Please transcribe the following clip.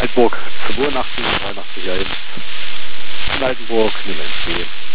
Altenburg 85 und 83 1. In Altenburg, nimm ein C.